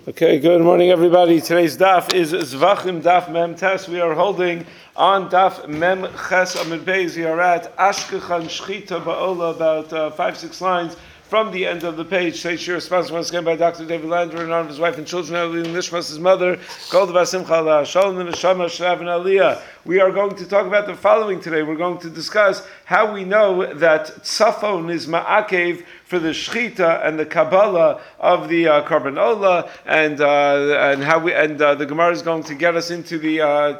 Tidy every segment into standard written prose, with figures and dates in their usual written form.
Okay, good morning everybody. Today's daf is Zvachim Daf Mem Tes. We are holding on Daf Mem Ches Amid Beis. We are at Ashkechan Shchita Ba'ola, about 5-6 lines from the end of the page. Today's shir is sponsored once again by Dr. David Lander in honor of his wife and children, Ellie Nishmas, his mother, Kol Dava Simcha La Shalom Neshama Shrav and Aliyah. We are going to talk about the following today. We're going to discuss how we know that tzafon is ma'akev for the shchita and the kabbalah of the Korban Ola, and how the Gemara is going to get us into the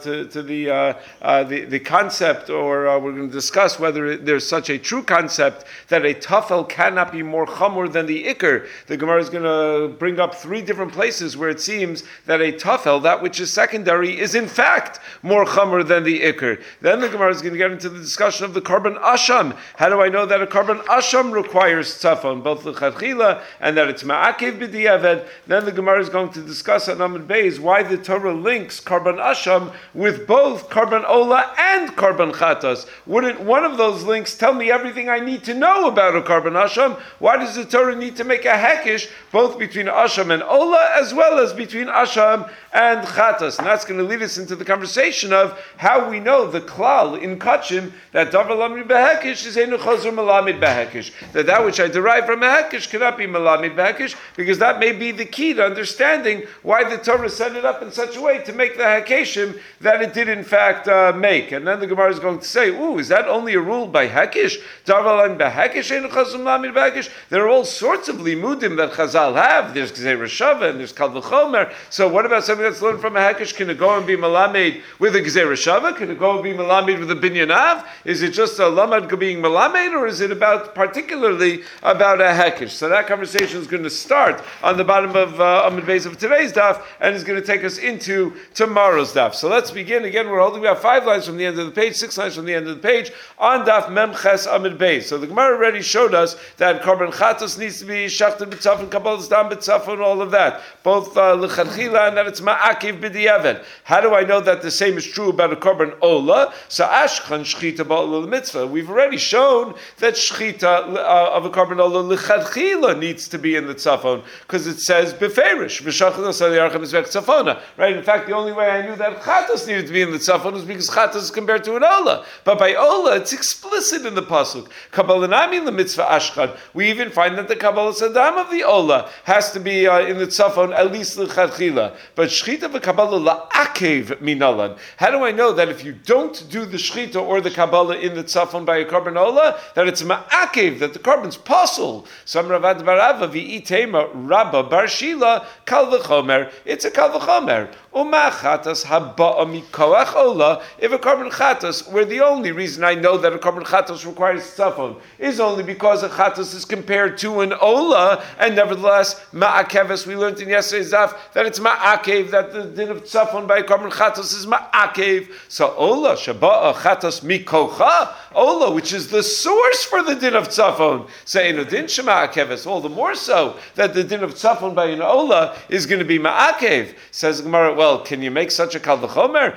concept, or we're going to discuss whether there's such a true concept that a tafel cannot be more chamor than the ikr. The Gemara is going to bring up 3 different places where it seems that a tafel, that which is secondary, is in fact more chamor than the ikr. Then the Gemara is going to get into the discussion of the Korban Asham. How do I know that a Korban Asham requires tzafon, both l'chadchila and that it's ma'akev b'diavad? Then the Gemara is going to discuss on Amud Beis why the Torah links Korban Asham with both Korban Ola and Korban Chatas. Wouldn't one of those links tell me everything I need to know about a Korban Asham? Why does the Torah need to make a hekish both between Asham and Ola as well as between Asham and Chatas? And that's going to lead us into the conversation of how we know the klal in Kachim that davar lamid behekish is einu chazur malamid behekish, that which I derive from a hekish cannot be malamid behekish, because that may be the key to understanding why the Torah set it up in such a way to make the hekeshim that it did in fact make. And then the Gemara is going to say, is that only a rule by hekish? Davar lamid behekish einu chazur malamid behekish. There are all sorts of limudim that Chazal have. There's Gzei Reshava and there's Kal V'chomer. So what about something that's learned from a hekish? Can it go and be malamed with a Gzei Reshava? Can it go and be malamed with a binyanav? Is it just a lamad being malamed, or is it particularly about a hekish? So that conversation is going to start on the bottom of Amud Beis of today's daf, and is going to take us into tomorrow's daf. So let's begin. Again, we're holding about 5 lines from the end of the page, 6 lines from the end of the page, on daf Mem Ches Amud Beis. So the Gemara already showed us that Korban Chatos needs to be shachted b'tzafon, kabbalas dam b'tzafon, all of that, both l'chadchila and that it's ma'akiv b'diavad. How do I know that the same is true about a Korban Ola? So Ashchan Shchita Ba'ola Mitzvah. We've already shown that Shchita of a Korban Ola l'chadchila needs to be in the tzafon, because it says beferish v'shachnos aliyarchem mizbech tzafona. Right? In fact, the only way I knew that Chatos needed to be in the tzafon is because Chatos is compared to an Ola. But by Ola, it's explicit in the pasuk. Kabbalanami l'mitzvah Ashchan. We even find that the Kabbalas Adam of the Ola has to be in the tzafon at least l'chadchila. But Shchita v'Kabbalah la'akev minalan. How do I know that if you don't do the Shchita or the Kabbalah in the tzafon by a Korban Ola, that it's ma'akev, that the Korban's possible? Some Ravad Barava v'itema Rabba Bar Shila Kal V'chomer. It's a Kal V'chomer. Uma chatas haba'a mikoach Ola. If a Korban Chatas, where the only reason I know that a Korban Chatas requires tzafon is only because a Chatas is compared to an Ola, and nevertheless ma'akeves, we learned in yesterday's daf that it's ma'akev, that the din of tzafon by a Korban Chatas is ma'akev. So Ola shaba'a chatas mikocha Ola, which is the source for the din of tzafon, say no din shema'akeves, all the more so that the din of tzafon by an Ola is going to be ma'akev. Says Gemara, well, can you make such a kal v'chomer?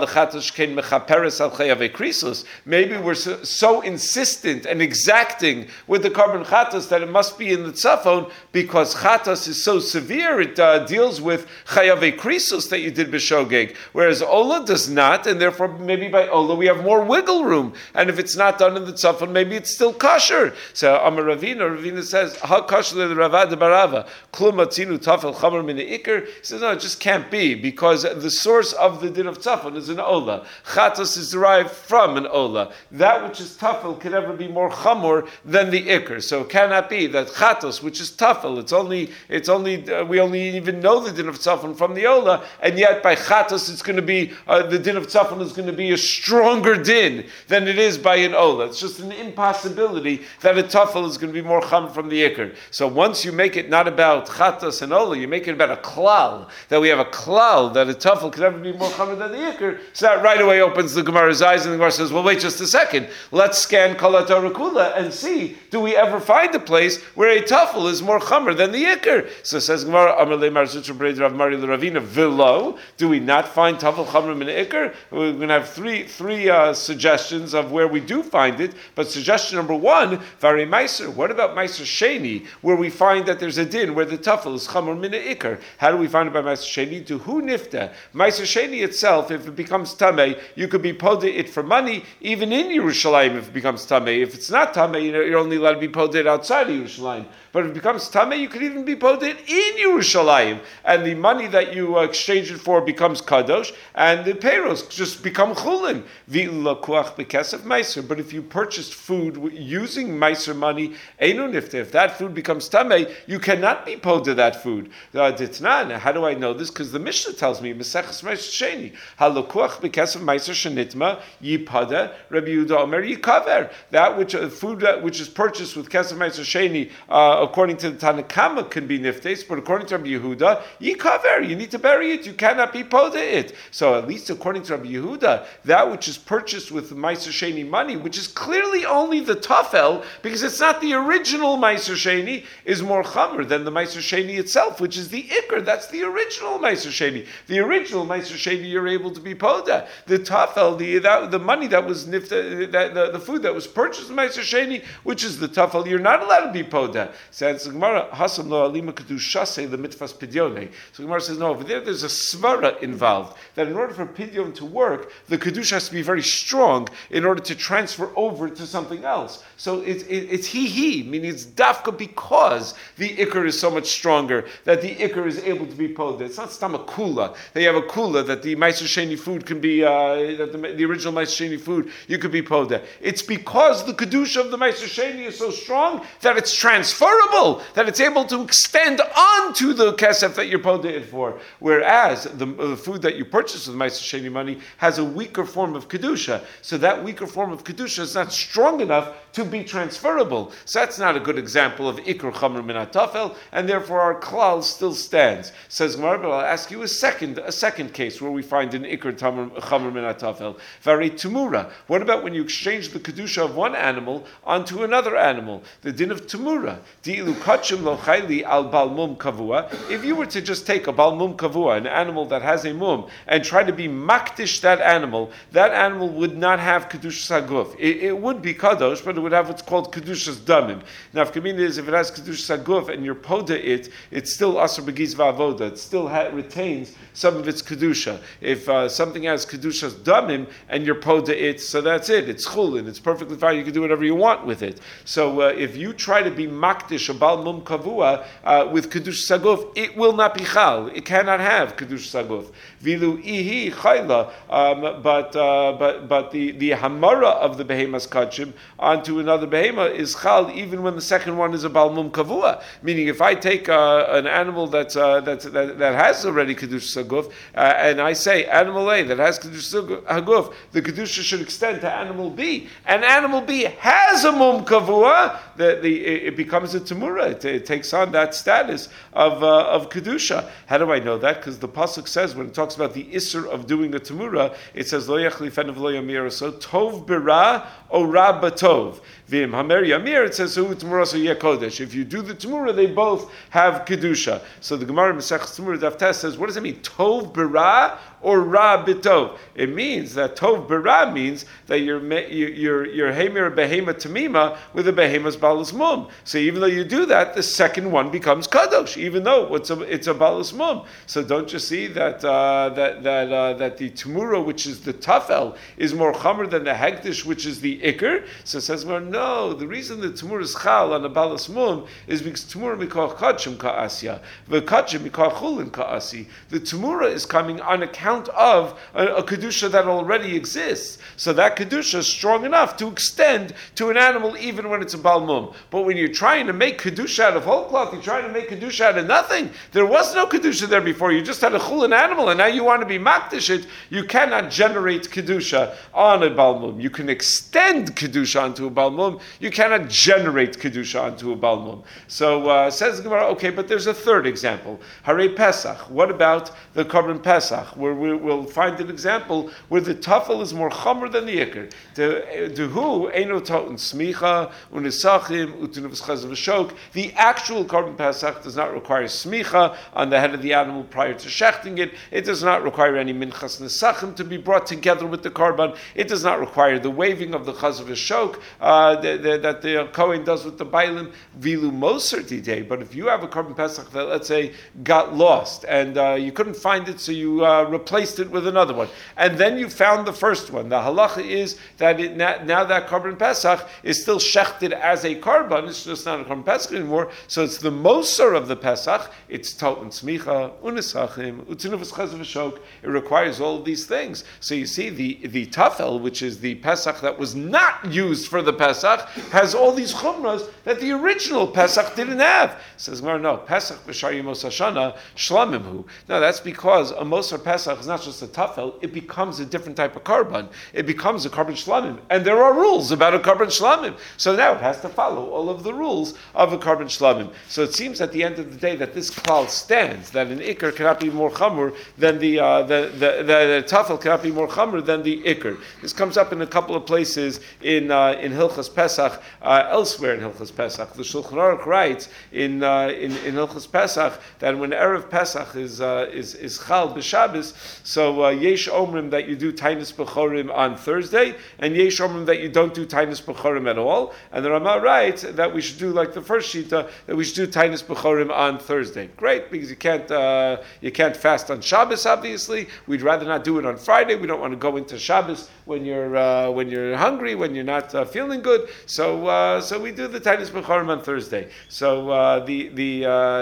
Maybe we're so insistent and exacting with the Korban Chatas that it must be in the tzafon because Chatas is so severe, it deals with chayavei krisus that you did b'shogeg, whereas Ola does not, and therefore maybe by Ola we have more wiggle room, and if it's not done in the tzafon, maybe it's still kosher. So Amar Ravina says, ha kosher le Ravad Barava, klum atzinu tafel chamer min ikr. He says, no, it just can't be, because the source of the din of tzafon is an Ola. Chatas is derived from an Ola. That which is tafel can never be more chamor than the ikr. So it cannot be that chatos, which is tafel, we only even know the din of tzafon from the Ola, and yet by chatos it's going to be the din of tzafon is going to be a stronger din than it is by an Ola. It's just an impossibility that a tafel is going to be more cham from the ikr. So once you make it not about chatos and Ola, you make it about a klal, that we have a klal chal that a tafel could ever be more chamer than the ikr, so that right away opens the Gemara's eyes, and the Gemara says, well, wait just a second. Let's scan Kol HaTorah Kula and see, do we ever find a place where a tafel is more chamer than the ikr? So says Gemara, Amar Le Mar Zutra B'Rei Rav Mari L'Ravina, V'lo, do we not find tafel chamer min ikr? We're going to have three suggestions of where we do find it, but suggestion number one, Vari Meiser, what about Meiser Sheni, where we find that there's a din where the tafel is chamer min ikr? How do we find it by Meiser Sheni? To who nifta? Meiser Sheni itself, if it becomes tamei, you could be poda it for money, even in Yerushalayim if it becomes tamei. If it's not tamei, you're only allowed to be poda it outside of Yerushalayim. But if it becomes tamei, you could even be poda it in Yerushalayim, and the money that you exchange it for becomes kadosh, and the payros just become chulin. But if you purchased food using meiser money, if that food becomes tamei, you cannot be poda that food. How do I know this? Because the Mishnah tells me, Meseches Meiser Sheni, halokuach bekesef meiser shenitma yipada Rabbi Yehuda Omer yikaver. That which food which is purchased with kesef meiser sheni, according to the Tanakama, can be niftes, but according to Rabbi Yehuda, yikaver. You need to bury it. You cannot be poda it. So at least according to Rabbi Yehuda, that which is purchased with meiser sheni money, which is clearly only the tafel, because it's not the original meiser sheni, is more chamer than the meiser sheni itself, which is the ikr. That's the original meiser sheni. The original meiser sheni, you're able to be poda. The tafel, the money that was nifta, the food that was purchased in meiser sheni, which is the tafel, you're not allowed to be poda. Says Gemara, Hasam lo alima kedushase the mitvas pidyone. So Gemara says, no, over there's a svara involved, that in order for pidyon to work, the kedusha has to be very strong in order to transfer over to something else. So it's he, meaning it's dafka because the ikr is so much stronger that the ikr is able to be poda. It's not stam a kula. They have a kula that the meiser sheni food can be, that the original meiser sheni food, you could be poda. It's because the kedusha of the meiser sheni is so strong that it's transferable, that it's able to extend onto the kesef that you're poda it for. Whereas the food that you purchase with meiser sheni money has a weaker form of kedusha. So that weaker form of kedusha is not strong enough to be transferable. So that's not a good example of ikr chamer min atafel, and therefore our klal still stands. Says Gemara, but I'll ask you a second case where we find an ikr chamer min atafel. Vari tumura. What about when you exchange the kedusha of one animal onto another animal? The din of tumura. Di'ilu kachim lo chayli al bal mum kavua. If you were to just take a bal mum kavua, an animal that has a mum, and try to be makdish that animal would not have kedusha saguf. It would be kadosh, but it would have what's called kedushas damim. Now, if Kamina is, if it has kedushas saguf and you're poda it, it's still asr begiz va'avoda. It still retains some of its kedusha. If something has kedushas damim and you're poda it, so that's it. It's chulin. It's perfectly fine. You can do whatever you want with it. So if you try to be makdish a bal mum kavua with kedushas saguf, it will not be chal. It cannot have kedushas saguf. Vilu ihi chayla. But the hamara of the behemas kachim onto another behema is chal even when the second one is a bal mum kavua. Meaning, if I take an animal that has already kedusha saguf, and I say animal A that has kedusha saguf, the kedusha should extend to animal B, and animal B has a mum kavua, it becomes a tamura. It takes on that status of kedusha. How do I know that? Because the pasuk says, when it talks about the isser of doing a tamura, it says lo yachlifen of lo yamir, so tov bera o ra batov. Vim hamer yamir, it says so tamura so yekodesh. If you do the tamura, they both have kedusha. So the Gemara Masechus Tamura Daf Tes says, what does it mean? Tov bera or ra bitov? It means that tov bera means that you're hemer behema tamima with a behemas balus mum. So even though you do that, the second one becomes kadosh, even though it's a balus mum. So don't you see that that the tamura, which is the tafel, is more chamer than the hegdish, which is the ikr? So it says, well, no, the reason the tamura is chal on a balus mum is because tamura mikol kachim ka'asya, v'kachim mikol chulin ka'asi. The tamura is coming on account of a kedusha that already exists. So that kedusha is strong enough to extend to an animal even when it's a balmum. But when you're trying to make kedusha out of whole cloth, you're trying to make kedusha out of nothing. There was no kedusha there before. You just had a chulin animal, and now you want to be makdish it. You cannot generate kedusha on a balmum. You can extend kedusha onto a Baal Mum. You cannot generate Kedusha onto a Baal Mum. So says the Gemara, okay, but there's a third example. Hare Pesach. What about the Korban Pesach? Where we'll find an example where the tafel is more chomer than the ikr. The who eino toten smicha unisachim utunuvs chazav v'shok. The actual Korban Pesach does not require smicha on the head of the animal prior to shechting it. It does not require any minchas nesachim to be brought together with the korban. It does not require the waving of the chazav v'shok that the Kohen does with the bailim. Vilu moser didei. But if you have a Korban Pesach that, let's say, got lost and you couldn't find it, so you replaced it with another one, and then you found the first one. The halacha is that now that Korban Pesach is still shechted as a korban. It's just not a Korban Pesach anymore. So it's the moser of the Pesach. It's toten smicha unisachim utinuvus chazav v'shok. It requires all of these things. So you see, the tafel, which is the Pesach that was not used for the Pesach, has all these chumras that the original Pesach didn't have. Says no, Pesach b'shar yemos hashana shlamimhu. No, that's because a moser Pesach is not just a tafel; it becomes a different type of korban. It becomes a korban shlamim, and there are rules about a korban shlamim. So now it has to follow all of the rules of a korban shlamim. So it seems at the end of the day that this klal stands, that an ikr cannot be more chamur than the tafel cannot be more chamur than the ikr. This comes up in a couple of places in Hilchas Pesach, elsewhere in Hilchas Pesach. The Shulchan Aruch writes in Hilchas Pesach that when Erev Pesach is Chal b'Shabbos, so yesh omrim that you do Tainis B'chorim on Thursday, and yesh omrim that you don't do Tainis B'chorim at all. And the Rama writes that we should do like the first shita, that we should do Tainis B'chorim on Thursday. Great, because you can't fast on Shabbos. Obviously, we'd rather not do it on Friday. We don't want to go into Shabbos when you're hungry, when you're not feeling good. So we do the Tainis B'chorim on Thursday. So the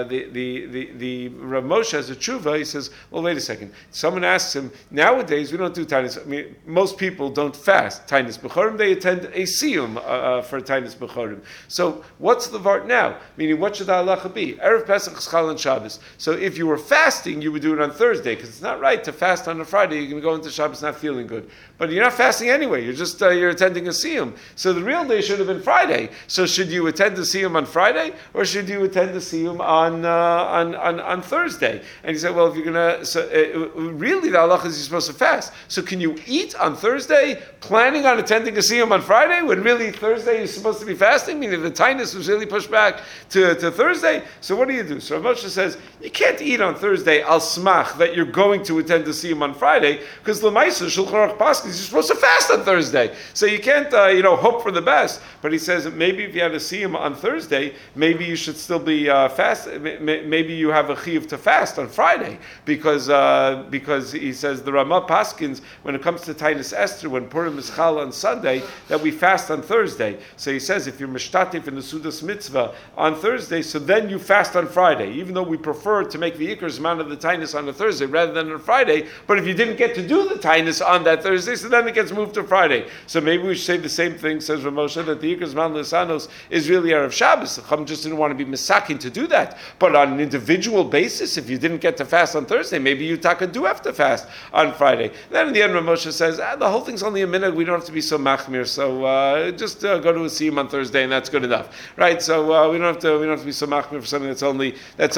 Rav Moshe has a tshuva. He says, well, wait a second. Someone asks him, nowadays we don't do Tainis. I mean, most people don't fast Tainis B'chorim. They attend a siyum for Tainis B'chorim. So what's the vart now? Meaning, what should the halacha be? Erev Pesach, Chal, and Shabbos. So if you were fasting, you would do it on Thursday, because it's not right to fast on a Friday. You're going to go into Shabbos not feeling good. But you're not fasting anyway. You're just you're attending a siyum. So the real day should have been Friday. So should you attend the siyum on Friday, or should you attend the siyum on Thursday? And he said, well, if you're gonna, really the halacha is you're supposed to fast. So can you eat on Thursday, planning on attending a siyum on Friday, when really Thursday you're supposed to be fasting? Meaning the tainus was really pushed back to Thursday. So what do you do? So Rav Moshe says you can't eat on Thursday al smach that you're going to attend the siyum on Friday, because l'maisa Shulchan Aruch Paskins you're supposed to fast on Thursday. So you can't hope for the best. But he says that maybe if you had a siyum on Thursday, maybe you should still be fast. Maybe you have a chiyuv to fast on Friday, because he says the Ramah Paskins, when it comes to Tainus Esther, when Purim is Chal on Sunday, that we fast on Thursday. So he says if you're mishtatif in the Sudas Mitzvah on Thursday, so then you fast on Friday, even though we prefer to make the Iker's amount of the Tainus on a Thursday rather than on a Friday. But if you didn't get to do the Tainus on that Thursday, so then it gets moved to Friday. So maybe we should say the same thing, says Rav Moshe, that the Iker's Zman L'Sanos is really Erev Shabbos. The Chacham just didn't want to be misakin to do that. But on an individual basis, if you didn't get to fast on Thursday, maybe you taka do have to fast on Friday. Then in the end, Rav Moshe says, the whole thing's only a minute. We don't have to be so machmir. So just go to a siyum on Thursday, and that's good enough, right? So we don't have to be so machmir for something that's only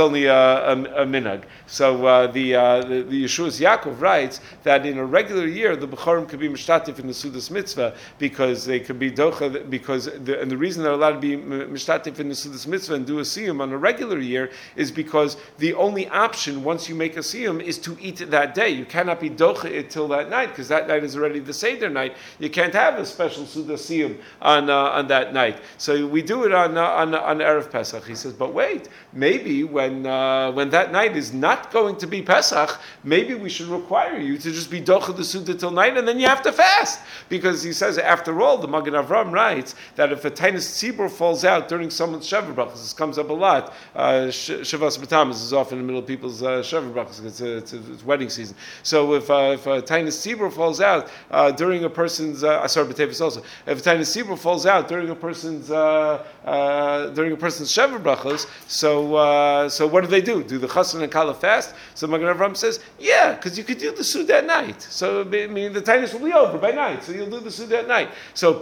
a minhag. So the Yeshua's Yaakov writes that in a regular year, the B'chorim could be mishtatif in the Sudas Mitzvah because they could be docha, and the reason they're allowed to be mishtatif in the Sudas Mitzvah and do a siyum on a regular year is because the only option once you make a siyum is to eat it that day. You cannot be docha it till that night, because that night is already the Seder night. You can't have a special Sudas siyum on that night. So we do it on Erev Pesach. He says, but wait, maybe when that night is not going to be Pesach, maybe we should require you to just be docha the Suda till night, and then you have to fast. Because he says, after all, the Magen Avram writes that if a Tainus Tzibur falls out during someone's Sheva Brachas, this comes up a lot. Shavas B'Tammuz is often in the middle of people's Sheva Brachas, it's wedding season. So if a Tainus Tzibur falls out during a person's, B'Tevis also, if a Tainus Tzibur falls out during a person's Sheva Brachas, so what do they do? Do the Chassan and Kala fast? So Magen Avram says, yeah, because you could do the Suda at night. So I mean, the Tainus will be over by night, so you'll do the Suda at night. So apparently,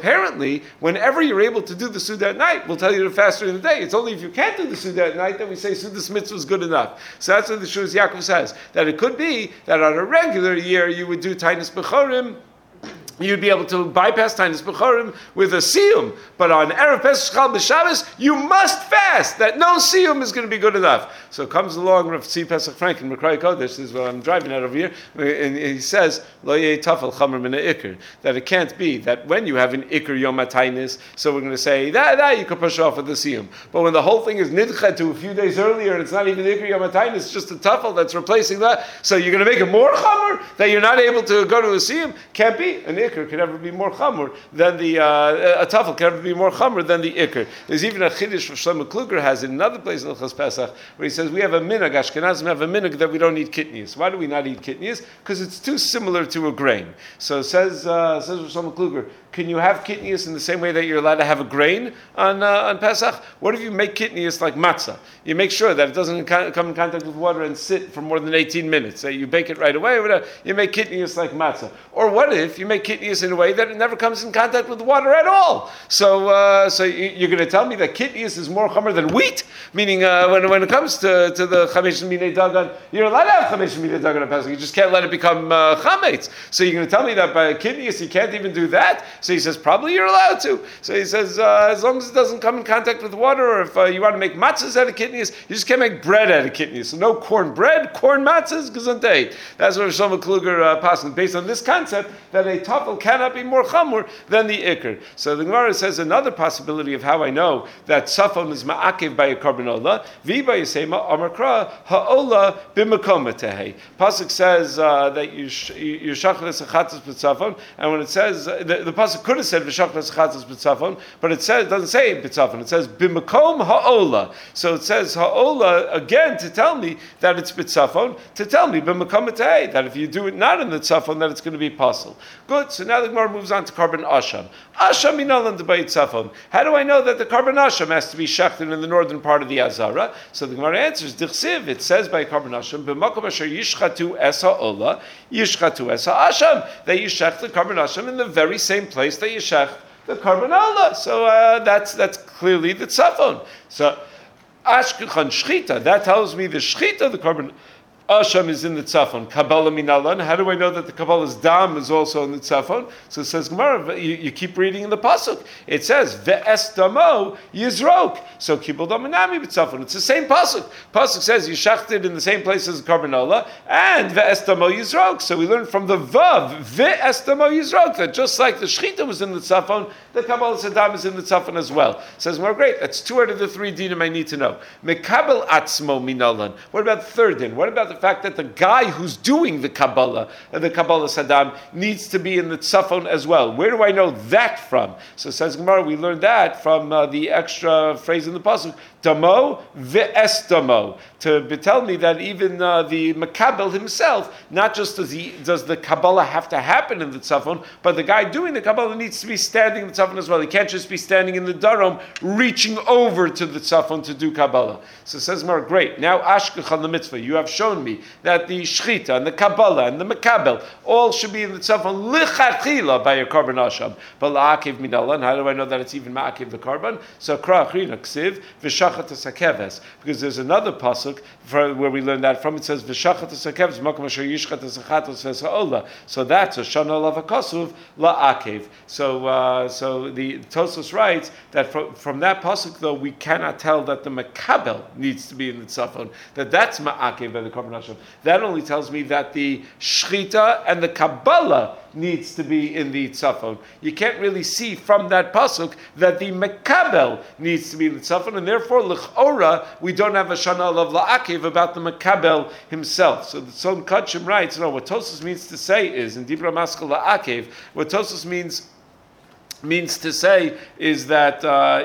secondly, whenever you're able to do the Suda at night, we'll tell you to fast during the day. It's only if you can't do the Suda at night that we say Suda's mitzvah is good enough. So that's what the Shus Yaakov says, that it could be that on a regular year you would do Tainis Bechorim, you'd be able to bypass Tainis Bechorim with a siyum, but on Erev Pesach Shchal B'Shabbos, you must fast. That no siyum is going to be good enough. So comes along Rav Tzvi Pesach Frank in Mekraya Kodesh, this is what I'm driving at over here, and he says, Lo yeh tafel chamer min ha'ikr, that it can't be that when you have an ikr yom ha'tainis, so we're going to say, that you could push off with the siyum. But when the whole thing is nidcha to a few days earlier, and it's not even ikr yom ha'tainis, it's just a tafel that's replacing that, so you're going to make it more chamer, that you're not able to go to the siyum? Can't be. An ikr can never be more chamur than the a tafel can never be more chamur than the ikr. There's even a chiddush Shlomo Kluger has in another place in Hilchos Pesach where he says we have a minhag, Ashkenazim have a minhag that we don't eat kitnius. Why do we not eat kitnius? Because it's too similar to a grain. So says Shlomo Kluger, can you have kitnius in the same way that you're allowed to have a grain on Pesach? What if you make kitnius like matzah? You make sure that it doesn't come in contact with water and sit for more than 18 minutes. So you bake it right away or whatever. You make kitnius like matzah. Or what if you make kitnius in a way that it never comes in contact with water at all? So you're going to tell me that kitnius is more chamer than wheat? Meaning when it comes to the chamesh minei dagan, you're allowed to have chamesh minei dagan on Pesach. You just can't let it become chametz. So you're going to tell me that by kitnius you can't even do that? So he says, probably you're allowed to. So he says, as long as it doesn't come in contact with water, or if you want to make matzahs out of kitnius, you just can't make bread out of kitnius. So no corn bread, corn matzahs, gesundheit. That's what Shlomo Kluger passes, based on this concept that a tafel cannot be more chamur than the ikr. So the Gemara says another possibility of how I know that safon is ma'akev by a korban olah, v'ba yisema amakra ha'olah b'makom tehe. Pasuk says that you shachar esachatas b'tzafon, and when it says, the pasuk could have said v'shachnas chatzos b'tzafon, but it doesn't say b'tzafon. It says b'makom ha'ola. So it says ha'ola again to tell me that it's b'tzafon, to tell me b'makom etei, that if you do it not in the tzafon, that it's going to be possible. Good. So now the Gemara moves on to korban asham. Asham minalan debayit tzafon. How do I know that the korban asham has to be shachted in the northern part of the Azara? So the Gemara answers dichsiv. It says by korban asham b'makom asher yishchatu es ha'ola yishchatu es ha'asham, that you shach the korban asham in the very same place that you shech the korban olah. So that's clearly the tzafon. So ashkechan shchita, that tells me the shchita, the korban asham is in the tzafon. Kabbalah minalan. How do I know that the Kabbalah's dam is also in the tzafon? So it says Gemara, you keep reading in the pasuk. It says ve'es damo yizrok. So kibbul daminami b'tzafon. It's the same pasuk. Pasuk says you shachted in the same place as the korban olah, and ve'es damo yizrok. So we learn from the vav ve'es damo yizrok that just like the shchita was in the tzafon, the Kabbalah's dam is in the tzafon as well. It says more great. That's 2 out of the 3 dinim I need to know. Mekabel atzmo minalan. What about the third din? What about the fact that the guy who's doing the Kabbalah Saddam, needs to be in the tzafon as well? Where do I know that from? So says Gemara, we learned that from the extra phrase in the pasuk, damo ve'es damo, to tell me that even the Makabel himself, not just does the Kabbalah have to happen in the tzafon, but the guy doing the Kabbalah needs to be standing in the tzafon as well. He can't just be standing in the darom, reaching over to the tzafon to do Kabbalah. So says Gemara, great. Now ashkechan the mitzvah. You have shown me that the shchita and the Kabbalah and the Makabel all should be in the tzafon lichatchila by a korban asham. But la'akiv minalan, how do I know that it's even ma'akiv the korban? So kra achrina ksiv v'shachat hasakeves, because there's another pasuk where we learn that from. It says v'shachat hasakeves makom asher yishchat hasachatos v'sa'ola. So that's a shana lavakasuv la'akiv. So the Tosfos writes that from that pasuk though we cannot tell that the Makabel needs to be in the tzafon, that's ma'akiv by the korban asham. That only tells me that the shchita and the Kabbalah needs to be in the tzafon. You can't really see from that pasuk that the Makabel needs to be in the tzafon, and therefore l'chora we don't have a shana of la'akiv about the Makabel himself. So the Tzon Kachim writes, no, what Tosfos means to say is in Dibra Maskal la'akiv, what Tosfos means to say is that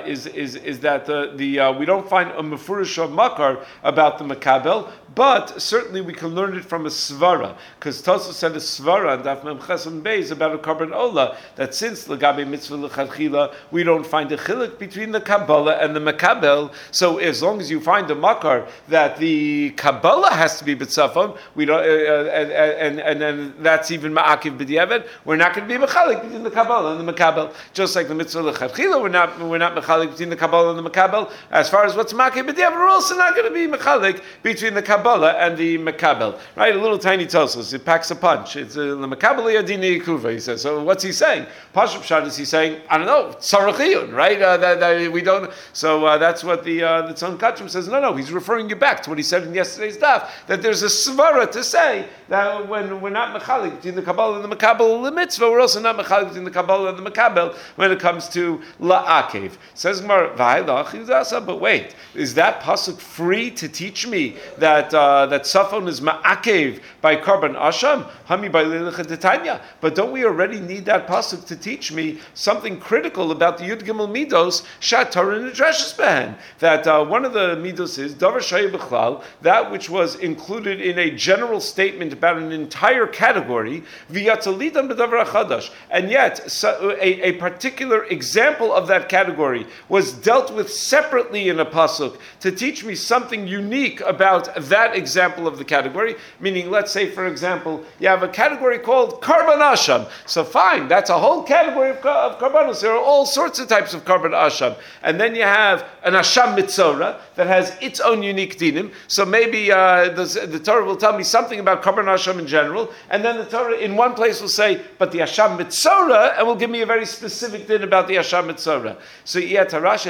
we don't find a mefurish or makar about the Makabel, but certainly we can learn it from a svara, because Tosfos said a svara and Daf Mem Chesam Beis about a korban olah, that since l'gabe mitzvah l'chadchila we don't find a chilik between the Kabbalah and the Makabel. So as long as you find a makar that the Kabbalah has to be b'tzafon, we don't, and then that's even ma'akiv b'diavad, we're not going to be mechalik between the Kabbalah and the Makabel. just like the mitzvah l'chadchila, we're not mechalik between the Kabbalah and the Makabel. As far as what's makeh b'diavad, we're also not going to be mechalik between the Kabbalah and the Makabel. Right? A little tiny Tosfos. It packs a punch. It's the Makabel yadini yikuva. He says. So what's he saying? Pashup Pshat is he saying? I don't know. Tzarachiyun, right? That we don't. So that's what the Tzon Kachim says. No. He's referring you back to what he said in yesterday's daf, that there's a svara to say that when we're not mechalik between the Kabbalah and the Makabel the mitzvah, we're also not mechalik between the Kabbalah and the Makabel when it comes to la'akev. Says Gemara, but wait, is that pasuk free to teach me that Safon is ma'akev by Karban Asham? Hami by Lilicha Titania. But don't we already need that pasuk to teach me something critical about the Yud Gimel Midos Shat Torah Nidreshes Behen? That one of the Midos is Davar Shaya B'chlal, that which was included in a general statement about an entire category, V'yatzalidam B'davar Chadash, and yet a particular example of that category was dealt with separately in a pasuk to teach me something unique about that example of the category. Meaning, let's say, for example, you have a category called Karban Asham. So fine, that's a whole category of Karbanos. There are all sorts of types of Karban Asham. And then you have an Asham Mitzora that has its own unique dinim. So maybe the Torah will tell me something about Karban Asham in general, and then the Torah in one place will say, but the Asham Mitzora, and will give me a very specific din about the Asham Mitzora. So you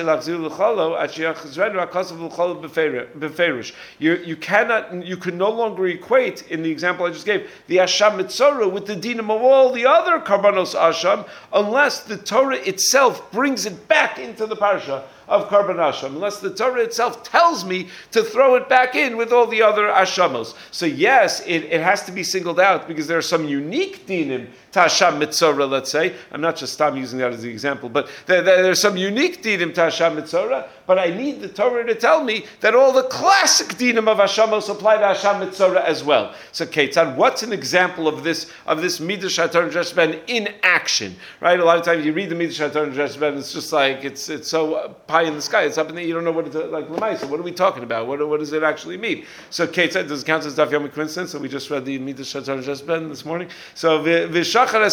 can no longer equate, in the example I just gave, the Asham Mitzora with the dinim of all the other Karbanos Asham, unless the Torah itself brings it back into the parsha of Karban Asham, unless the Torah itself tells me to throw it back in with all the other Ashamos. So yes, it has to be singled out because there are some unique dinim to Asham Mitzora, let's say. I'm not just using that as the example, but there's some unique dinim to Asham Mitzora, but I need the Torah to tell me that all the classic dinim of Ashamos apply to Asham Mitzora as well. So Ketzad, what's an example of this Midrash HaTorah Nidreshes Behen in action? Right? A lot of times you read the Midrash HaTorah Nidreshes Behen, it's just like, it's so pie in the sky. It's up in the, you don't know what it's like. Lemaisa, what are we talking about? What does it actually mean? So Kate said, does it count as daf yomi coincidence? So we just read the Midrash HaTorah Nidreshes Behen this morning. So v'shachares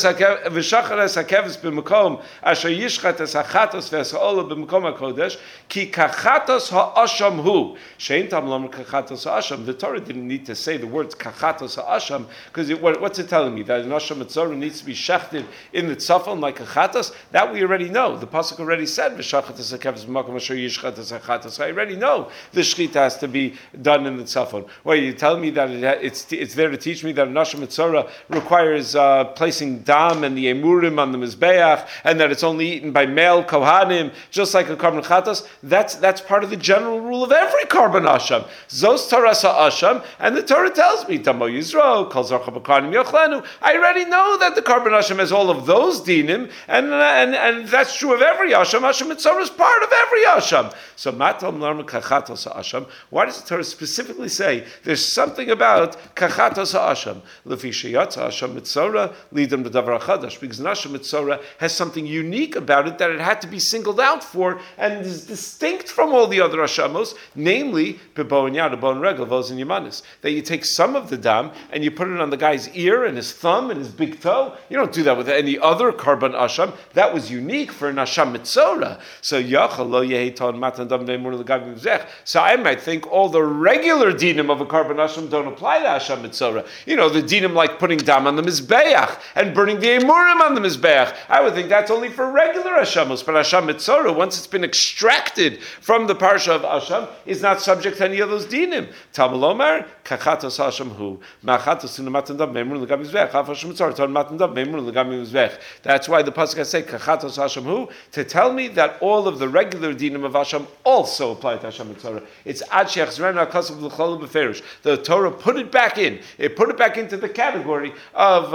hakeves b'makom asher yishchat es hachatos v'esaola b'makom hakodesh ki kachatos ha'asham hu shein tam lomer kachatos ha'asham. The Torah didn't need to say the words kachatos ha'asham because what's it telling me? That an asham mitzvah needs to be shechted in the tzafon like kachatos? That we already know. The pasuk already said v'shachares hakeves b'makom asher yishchat es hachatos. So I already know the shechita has to be done in the tzafon. Well, you tell me that it's there to teach me that an asham mitzvah requires placing dam and the emurim on the mizbeach, and that it's only eaten by male kohanim, just like a karban chatas. That's part of the general rule of every karban asham. Zos taras ha'asham, and the Torah tells me tamo yizro kol zarcha b'karnim yochlenu. I already know that the karban asham has all of those dinim, and that's true of every asham. Asham mitzvah is part of every asham. So matom larma kachatos ha'asham. Why does the Torah specifically say there's something about kachatos ha'asham? Lefi sheyatza asham mitzvah lidam b'davar chadash, because Nasham Mitzora has something unique about it that it had to be singled out for and is distinct from all the other Ashamos, namely Bebo and Yad, Bo and Regel, Vos and Yamanis. That you take some of the dam and you put it on the guy's ear and his thumb and his big toe. You don't do that with any other Karban Asham. That was unique for an Asham Mitzora. So Yachal lo yehiton matan dam de'emur l'gabi mizech. So I might think all the regular dinim of a Karban Asham don't apply to Asham Mitzora. You know, the dinim like putting dam on the Mizbeach and burning the emurim on the mizbeach. I would think that's only for regular ashamos, but Asham Mitzora, once it's been extracted from the parsha of Asham, is not subject to any of those dinim. Talmud Omar, kachatos Asham hu, machatos unamatan dav meimur l'gam mizbeach, haf Asham Mitzora, ton matan dav meimur l'gam mizbeach. That's why the pasuk has said kachatos Asham hu, to tell me that all of the regular dinim of Asham also apply to Asham Mitzora. It's ad she'achzrenu hakasav l'chol b'ferish. The Torah put it back in. It put it back into the category of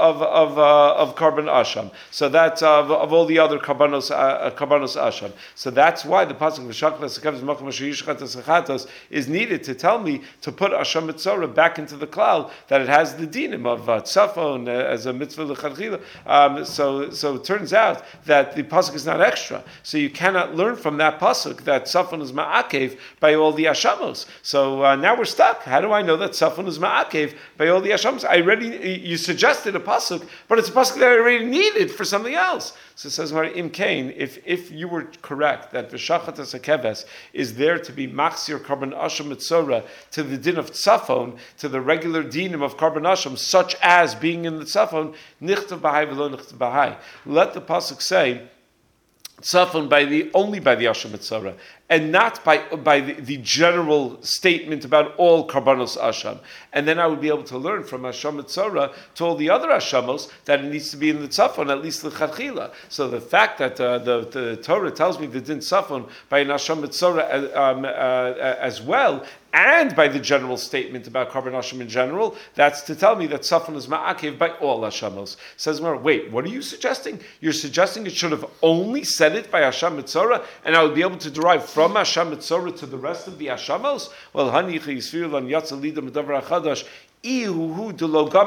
Karban Asham. So that's of all the other Karbanos Asham. So that's why the pasuk v'shachlas hakeves b'makom asher yishchat hachatos is needed to tell me to put Asham Mitzora back into the klal, that it has the dinim of tzafon as a mitzvah l'chadchila. So it turns out that the pasuk is not extra. So you cannot learn learn from that pasuk that Safon is ma'akev by all the Ashamos. So now we're stuck. How do I know that Safon is ma'akev by all the Ashamos? You suggested a pasuk, but it's a pasuk that I already needed for something else. So it says, Im Kain, if you were correct that V'shachatas HaKeves is there to be machzir karban asham mitzora to the din of tzafon, to the regular dinim of karban asham, such as being in the tzafon, nichtav b'hai v'lo nichtav b'hai. Let the pasuk say, tzafon only by the asham mitzora, and not by the general statement about all karbanos asham. And then I would be able to learn from asham mitzora to all the other ashamos that it needs to be in the tzafon, at least the chadchila. So the fact that the Torah tells me the din tzafon by an asham mitzora as well, and by the general statement about karban asham in general, that's to tell me that tzafon is ma'akev by all ashamos. Says Gemara, wait, what are you suggesting? You're suggesting it should have only said it by asham mitzora, and I would be able to derive from asham mitzora to the rest of the ashamos? Well, hani yisfir lan yatsa lidam davar chadash. That would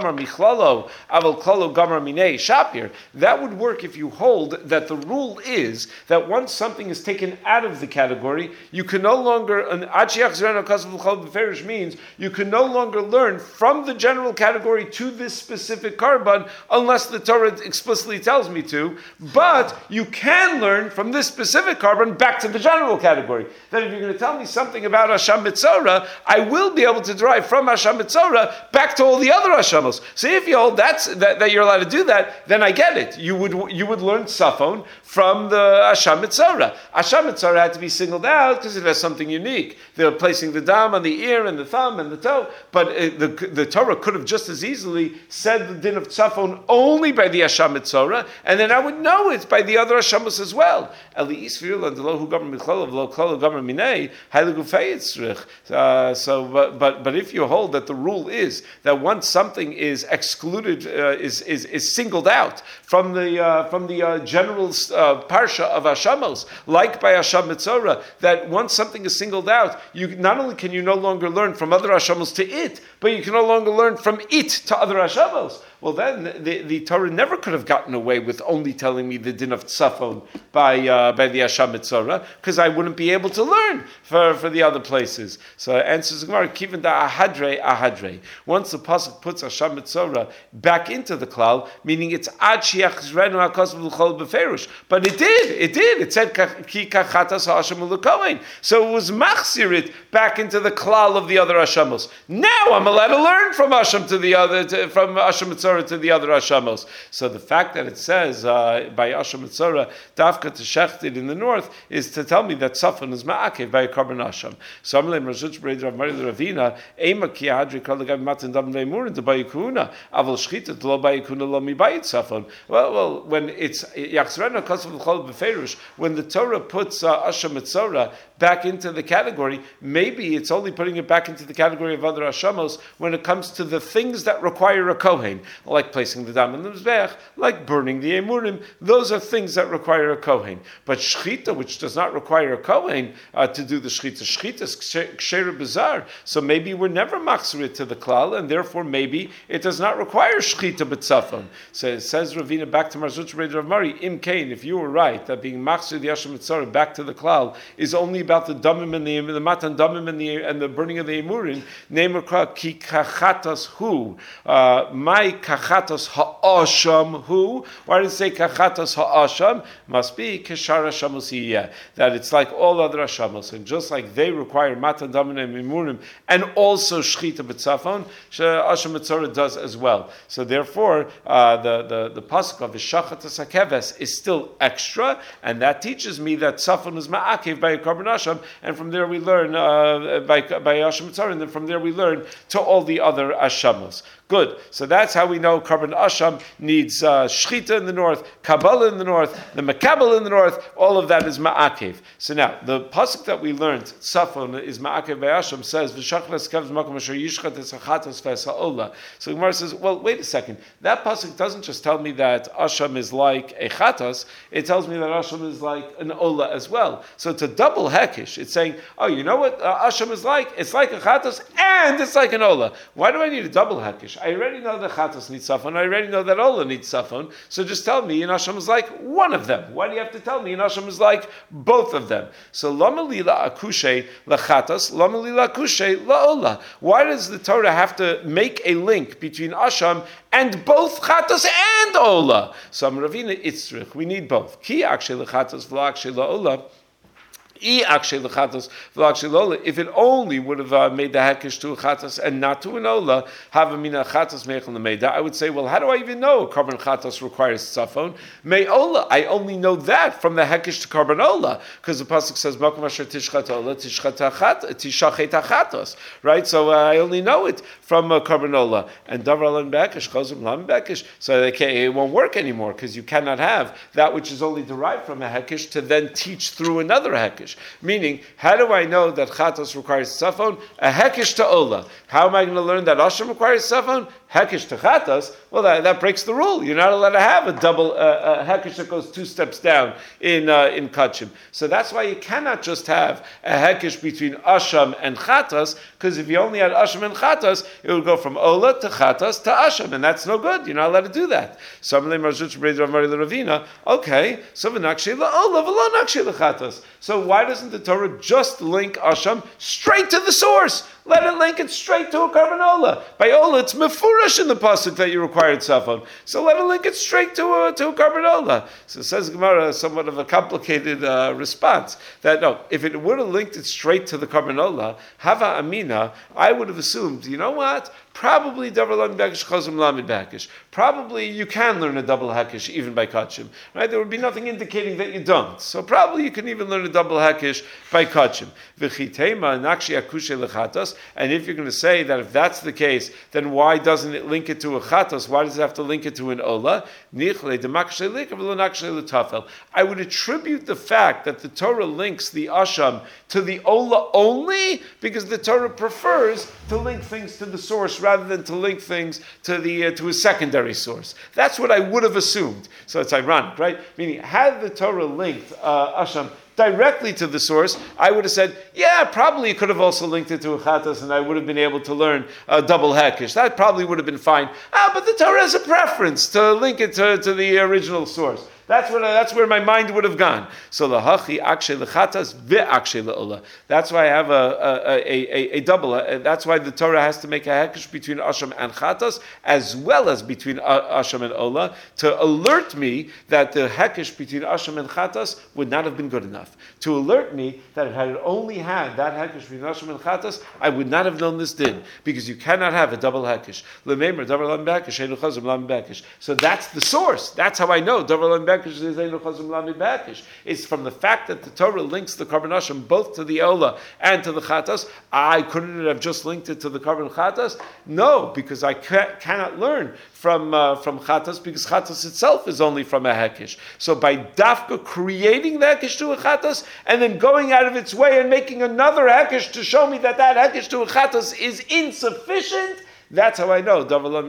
work if you hold that the rule is that once something is taken out of the category, you can no longer, means you can no longer learn from the general category to this specific karban unless the Torah explicitly tells me to, but you can learn from this specific karban back to the general category. Then if you're going to tell me something about Asham Mitzora, I will be able to derive from Asham Mitzora back to all the other ashamos. So if you hold that you're allowed to do that, then I get it. You would learn Safon from the Asham Mitzora. Asham Mitzora had to be singled out because it has something unique. They're placing the dam on the ear and the thumb and the toe, but the Torah could have just as easily said the din of Safon only by the Asham Mitzora, and then I would know it by the other ashamos as well. But if you hold that the rule is that once something is excluded, is singled out from the general parsha of Ashamos, like by Asham Mitzora, that once something is singled out, you not only can you no longer learn from other Ashamos to it, but you can no longer learn from it to other Ashamos. Well, then the Torah never could have gotten away with only telling me the din of tzafon by the Asham Mitzora, because I wouldn't be able to learn for the other places. So answers the Gemara, kiven da ahadre. Once the pasuk puts Asham Mitzora back into the klal, meaning it's ad shiachzrenu hakos v'luchol beferush, but it did. It said ki kachatas ha'asham u'lekohen, so it was machzir it back into the klal of the other Ashamos. Now I'm allowed to learn from Asham from Asham Mitzora to the other ashamos. So the fact that it says by Asham Mitzora dafka to shechted in the north is to tell me that Safon is ma'akev by a karban asham. So I'm saying Razuch Brei Rav Mari Ravina ema ki hadri kol legav matan dam veimurin to bayikuna aval shchita to lo bayikuna lo mi bayit Safon. Well, when it's yachzrena kosav l'chol beferush, when the Torah puts Asham Mitzora back into the category, maybe it's only putting it back into the category of other ashamos when it comes to the things that require a kohen, like placing the dam in the mizbeach, like burning the emurim. Those are things that require a kohen. But shchita, which does not require a kohen to do the shchita is ksher bizarre. So maybe we're never machzir to the klal, and therefore maybe it does not require shchita b'tzafon. So it says Ravina back to Marzuch Brei Rav Mari, Im Kain, if you were right that being machzir the Asham Mitzora back to the klal is only about the damim and the matan damim and the burning of the emurim, neimer ki kachatas hu, my kachatas ha'asham hu. Why did it say kachatas ha'asham? Must be keshar hashamosiyah, that it's like all other ashamos, and just like they require matan damim and emurim and also shchita b'tzafon, Asham Mitzora does as well. So therefore, the pasuk of V'shachatas HaKeves is still extra, and that teaches me that tzafon is ma'akev by a karban asham, and from there we learn by Asham Mitzora, and then from there we learn to all the other ashamos. Good. So that's how we know karban asham needs shchita in the north, kabbalah in the north, the makabel in the north. All of that is ma'akev. So now the pasuk that we learned, Safon is ma'akev by Asham, says v'shachlas kavz makom asher yishchat esachatas v'esa'ola. So Gemara says, well, wait a second. That pasuk doesn't just tell me that Asham is like a chatas. It tells me that Asham is like an ola as well. So it's a double hekish. It's saying, oh, you know what Asham is like? It's like a chatas and it's like an ola. Why do I need a double hekish? I already know the chatas Chatas needs Safon. I already know that Ola needs Safon. So just tell me, Asham is like one of them. Why do you have to tell me? Asham is like both of them. So Lama Lila Akushe Lachatas, Lama Lila Akushe Laola. Why does the Torah have to make a link between Asham and both Chatas and Ola? So Ravina Itzrich, we need both. Ki Akshe Lachatas, V'la Akshe Laola. If it only would have made the hekesh to a chatas and not to an ola, have a mina chatas meichel lemeida, I would say, well, how do I even know carbon chatas requires tzafon? May ola, I only know that from the hekesh to carbon ola, because the pasuk says makom asher tishchat ola tishachet chatas, right? So I only know it from carbon ola and davar lan bekesh chazum lam bekesh. So it won't work anymore because you cannot have that which is only derived from a hekesh to then teach through another hekesh. Meaning, how do I know that Chatos requires Safon? A Hekesh to Ola. How am I going to learn that Asham requires Safon? Hekesh to Chatos? Well, that breaks the rule. You're not allowed to have a double Hekesh that goes 2 steps down in Kachim. So that's why you cannot just have a Hekesh between Asham and Chatos, because if you only had Asham and Chatos, it would go from Ola to Chatos to Asham, and that's no good. You're not allowed to do that. So okay, so so why doesn't the Torah just link Asham straight to the source? Let it link it straight to a carbon Ola. By Ola, it's mefurash in the pasuk that you required Safon. So let it link it straight to a carbon Ola. So says Gemara, somewhat of a complicated response. That no, if it would have linked it straight to the carbon Ola, Hava Amina, I would have assumed, you know what? Probably double bekish chazum lamid bekish. Probably you can learn a double hekish even by kachim, right? There would be nothing indicating that you don't. So probably you can even learn a double hekish by kachim. V'chitema nakshi akushe lechatos. And if you're going to say that if that's the case, then why doesn't it link it to a chatos? Why does it have to link it to an ola? Nichle demakshei lik v'lo letafel. I would attribute the fact that the Torah links the asham to the ola only because the Torah prefers to link things to the source rather than to link things to the to a secondary source. That's what I would have assumed. So it's ironic, right? Meaning, had the Torah linked asham directly to the source, I would have said, yeah, probably you could have also linked it to a chatas, and I would have been able to learn a double hekish. That probably would have been fine. But the Torah has a preference to link it to the original source. That's where my mind would have gone. So the hachi akshe lechatas ve'akshe leola. That's why I have a double. That's why the Torah has to make a hekesh between asham and chatas as well as between asham and ola to alert me that the hekesh between asham and chatas would not have been good enough. To alert me that if I had only had that hekesh between asham and chatas, I would not have known this din because you cannot have a double hekesh. So that's the source. That's how I know double lam it's from the fact that the Torah links the carbon asham both to the ola and to the chatas. I couldn't have just linked it to the carbon chatas. No, because I cannot learn from chatas because chatas itself is only from a hekish. So by dafka creating the hekish to a chatas and then going out of its way and making another hekish to show me that hekish to a chatas is insufficient. That's how I know.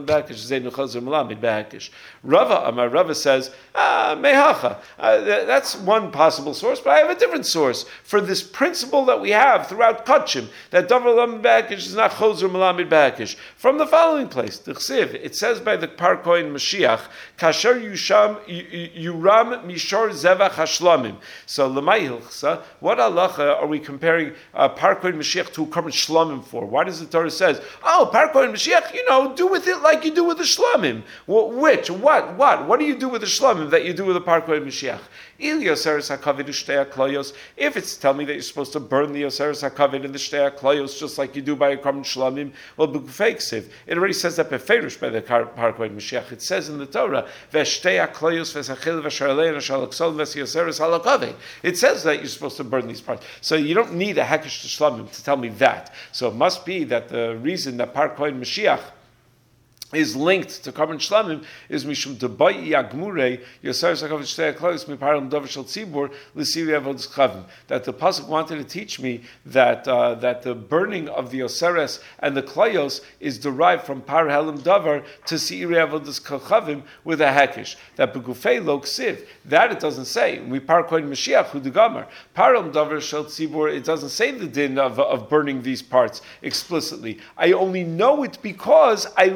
Rava says, mehacha. That's one possible source, but I have a different source for this principle that we have throughout Kachim, that davar lam be'akish is not chozer malamid be'akish. From the following place, the Chsiv, it says by the Parkoin Mashiach, kasher yuram mishor zevach hashlamim. So l'may hilchsa, what halacha are we comparing Parkoin Mashiach to Karban Shlamim for? Why does the Torah says, Parkoin Mashiach, do with it like you do with the shlamim. What do you do with the shlamim that you do with the parkoy Mashiach? If it's telling me that you're supposed to burn the yoseres hakaved in the shtei haklayos just like you do by a carbon shlamim, well, b'gufeiksiv. It already says that beferish by the parkoy Mashiach. It says in the Torah, v'shtei haklayos v'sachil v'sharlein v'shalaksol v'yoseres halakaved. It says that you're supposed to burn these parts. So you don't need a hekesh to shlamim to tell me that. So it must be that the reason that parkoy Mashiach is linked to carbon shlamim is mishum debai yagmure yoseres hakaved shtei haklayos miparam dover shel tzibur l'siri avodas chavim. That the pasuk wanted to teach me that the burning of the yoseres and the klayos is derived from par helim davar to siri avodas chavim with a hekish. That begufei lo ksiv. That it doesn't say. We par koin Mashiach hu degamar param davar shel tzibur. It doesn't say the din of burning these parts explicitly. I only know it because I link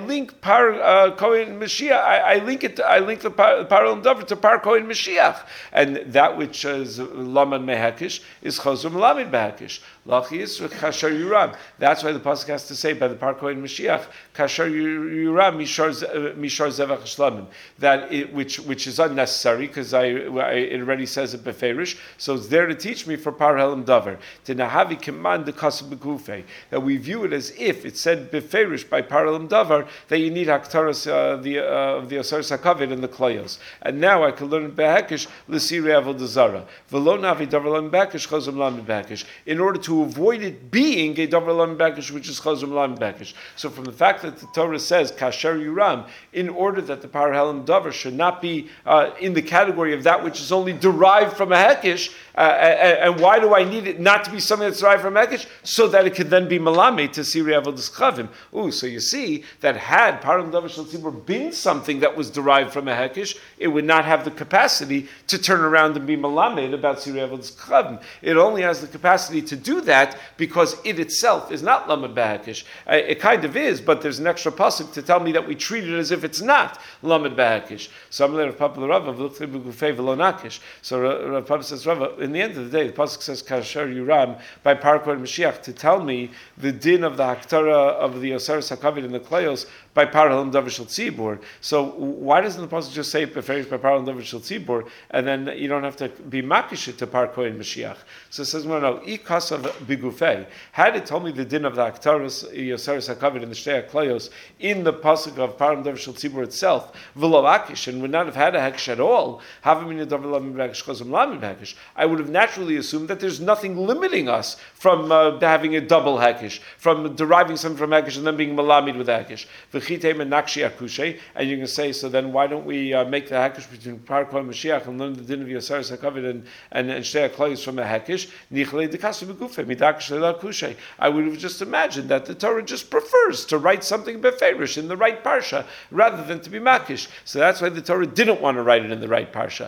Par Kohen Mashiach. I link the Par Elam Davar to Par Kohen Mashiach, and that which is Laman Mehakish is Chazor Melamed Behakish. Lachi is Kasher Yuram. That's why the pasuk has to say by the Par Kohen Mashiach Kasher Yuram Mishar Zevach Shlamim. That which is unnecessary because it already says it beferish. So it's there to teach me for Par Elam Davar to Nahavi command the Kasab Bekufe, that we view it as if it said beferish by Par Elam Davar that you need Haktaras of the Asaris HaKavod and the Klayos. And now I can learn Behakish L'Siri Avol Dezara. V'lo Navi Davar Lam Behakish Chazom Lam Behakish. In order to avoid it being a Davar Lam Behakish, which is Chazom Lam Behakish. So from the fact that the Torah says Kasher Yuram, in order that the Par Elam Davar should not be in the category of that which is only derived from a Hekish, and why do I need it not to be something that's derived from Hekish? So that it could then be Malame to Siri Avol Deschavim. So you see that had Par Elam Davar Shel Tzibur been something that was derived from a Hekish, it would not have the capacity to turn around and be Malamed about Siri Avol Deschavim. It only has the capacity to do that because it itself is not Lamed Behakish. It kind of is, but there's an extra pasuk to tell me that we treat it as if it's not Lamed Behakish. So Rav Papa Nakish. So Rav Papa says, Rav, in the end of the day, the pasuk says Kasher Yuram by Par Kohen Mashiach to tell me the din of the Haktara of the Asaris HaKavod and the Klayos by Par Elam Davar Shel Tzibur. So why doesn't the pasuk just say beferish by Par Elam Davar Shel Tzibur, and then you don't have to be makish it to Par Kohen Mashiach? So it says, no, ikasav bigufei. Had it told me the din of the Haktaras Asaris HaKavod and the Shtei Klayos in the pasuk of Par Elam Davar Shel Tzibur itself, v'lo akish, and would not have had a hekish at all, I would have naturally assumed that there's nothing limiting us from having a double hekish, from deriving something from hekish and then being malamid with hekish. And you can say, so then why don't we make the hekish between Par Kohen Mashiach and learn the din of Yasaris HaKavod and Shtei Klayos from a hekish? I would have just imagined that the Torah just prefers to write something beferish in the right parsha rather than to be makish. So that's why the Torah didn't want to write it in the right parsha.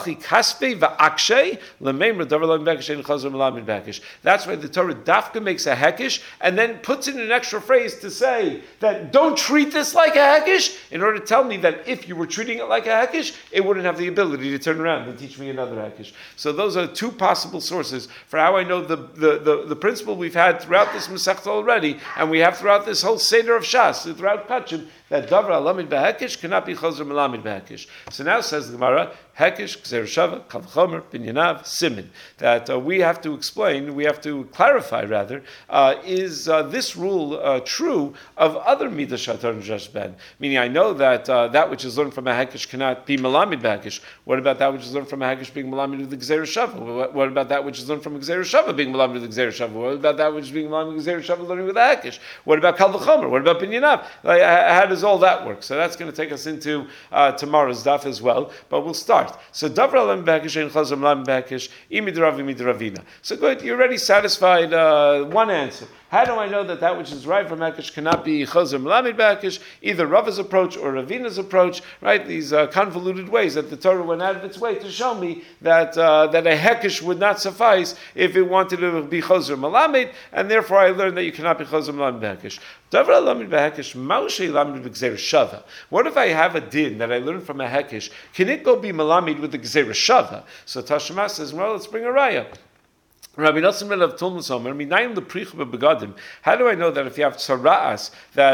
That's why the Torah dafka makes a hekish and then puts in an extra phrase to say that don't treat this like a hekish, in order to tell me that if you were treating it like a hekish, it wouldn't have the ability to turn around and teach me another hekish. So those are two possible sources for how I know the principle we've had throughout this Masechta already, and we have throughout this whole Seder of Shas, throughout Kachim, that Davar Alamid Behakish cannot be Chazor Melamid Behakish. So now says the Gemara, Hekish, Gzer Shava, Kal Chomer, Binyanav, Simin. That we have to explain, we have to clarify rather, is this rule true of other Midas Shatar and Josh Ben? Meaning I know that that which is learned from a Hekish cannot be Melamid Behakish. What about that which is learned from a Hekish being Melamid with the Gzer Shava? What about that which is learned from a Gzer Shava being Melamid with the Gzer Shava? What about that which is being Melamid with the Gzer Shava learning with a Hekish? What about Kal Chomer? What about Binyanav? How does all that work? So that's going to take us into tomorrow's daf as well, but we'll start. So Davar Alam Behakish and Chazor Lam Behakish Imidravim Midravina. So good, you're already satisfied. One answer. How do I know that that which is right from Hekish cannot be Chazor Melamid Behakish? Either Rava's approach or Ravina's approach, right? These convoluted ways that the Torah went out of its way to show me that that a Hekish would not suffice if it wanted to be Chazor Melamid, and therefore I learned that you cannot be Chazor Melamid Behakish. Davar Alamid Behakish Maushei Lamid B'Gzer Shava. What if I have a din that I learned from a Hekish? Can it go be Melamid with the Gzer Shava? So Tashma says, well, let's bring a raya. Rabbi Nosson ben of Tulmus Omer, Minayim lepricha bebegadim. How do I know that if you have tzara'as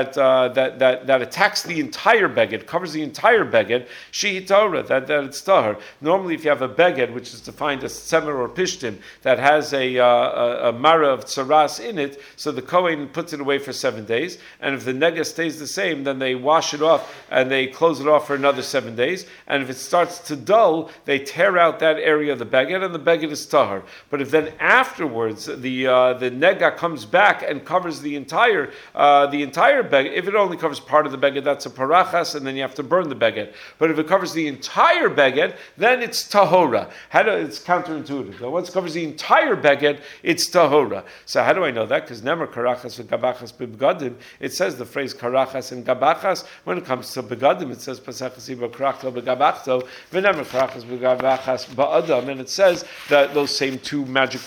that attacks the entire beged, covers the entire beged, shehi Torah, that it's tahar? Normally, if you have a beged, which is defined as tzemer or pishtim, that has a mara of tzara'as in it, so the kohen puts it away for 7 days, and if the nega stays the same, then they wash it off and they close it off for another 7 days, and if it starts to dull, they tear out that area of the beged, and the beged is tahar. But if then afterwards the nega comes back and covers the entire beged. If it only covers part of the beged, that's a parachas, and then you have to burn the beged. But if it covers the entire beged, then it's tahora. It's counterintuitive. Once it covers the entire beged, it's tahora. So how do I know that? Because never karachas v'gabachas b'begadim. It says the phrase karachas and gabachas. When it comes to begadim, it says pasachas iba karachto begabachto. V'never karachas v'gabachas ba'adam, and it says that those same two magic words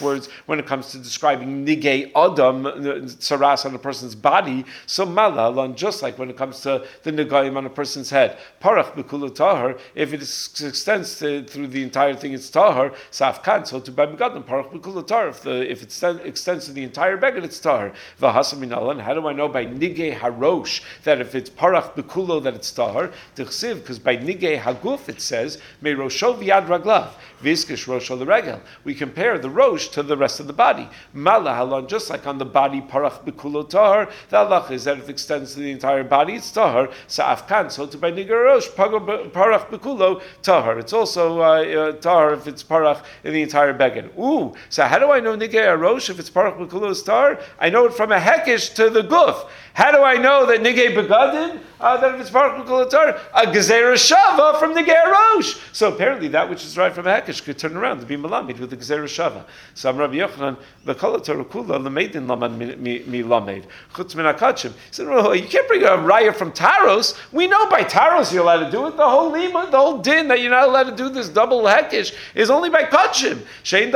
words, when it comes to describing nigei adam, saras on a person's body, so malalan, just like when it comes to the nigayim on a person's head. Parach b'kula tahar, if it extends through the entire thing, it's tahar. Safkan, so to begadim parach b'kula tahar. If it extends to the entire beged, it's tahar. V'hasam minalan. How do I know by nigei harosh that if it's parach b'kulo that it's tahar? Tichsiv, because by nigei haguf it says me rosho v'yad raglav v'iskish rosho l'regel. We compare the rosh to the rest of the body. Mala halon, just like on the body parach b'kulo tahar. The halach is that if it extends to the entire body, it's tahar. Sa'afkan, so to by nigei rosh parach b'kulo tahar. It's also tahar if it's parach in the entire beged. Ooh, so how do I know nigei rosh if it's parach b'kulo is tahar? I know it from a hekish to the guf. How do I know that nigei begadin? That if it's parach b'kulo tahar, a gezerah shava from nigei rosh. So apparently that which is right from a hekish could turn around to be malamid with the gezerah shava. So I'm Rabbi Yochanan, the kol Torah kula lemeidin laman mi lamed chutz min hakachim. He said, well, you can't bring a raya from Taros. We know by Taros you're allowed to do it. The whole lima, the whole din that you're not allowed to do this double hekish is only by kachim. Shein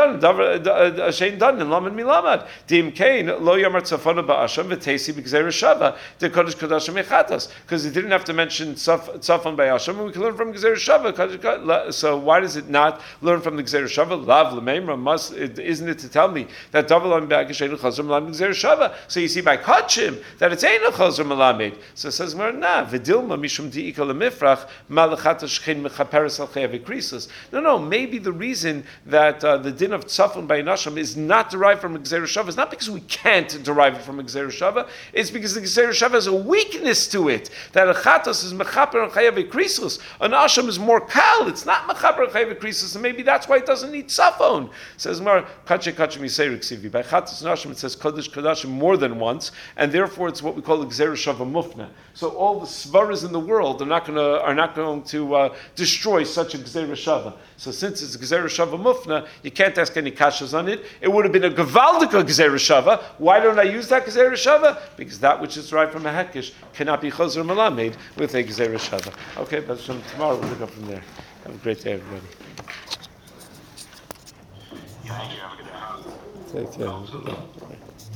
done in laman mi lamad. Dim kain lo yamar tzafona ba'asham v'teisi b'gezerah shava de kodesh kodashim echatas, because he didn't have to mention tzafon by asham, and we can learn from gezerah shava. So why does it not learn from the gezerah shava? Lav l'meimra, isn't it to tell me that davar b'agish einu chazor malam gezerah shava? So you see by kachim that it's einu chazor malamed. So it says nah v'dilma mishum diika lemifrach malachat shchein mechaperes al chayav krisus. No, maybe the reason that the din of tzafon by nasham is not derived from a gezerah shava is not because we can't derive it from a gezerah shava. It's because the gezerah shava has a weakness to it, that a chatos is mechaper and chayav krisus. An asham is more kal. It's not mechaper and chayav krisus, and maybe that's why it doesn't need tzafon. Says Mar kache misayrik sivi. By chatos and asham it says kodesh kodashim more than once, and therefore it's what we call a gezerah shava mufna. So all the svaras in the world are not going to destroy such a gezerah shava. So since it's a gezerah shava mufna, you can't ask any kashas on it. It would have been a gevaldika gezerah shava. Why don't I use that gezerah shava? Because that which is right from a hekish cannot be chazor malamed with a gezerah shava. Okay, but from tomorrow we'll go from there. Have a great day, everybody. Thank you. Have a good day.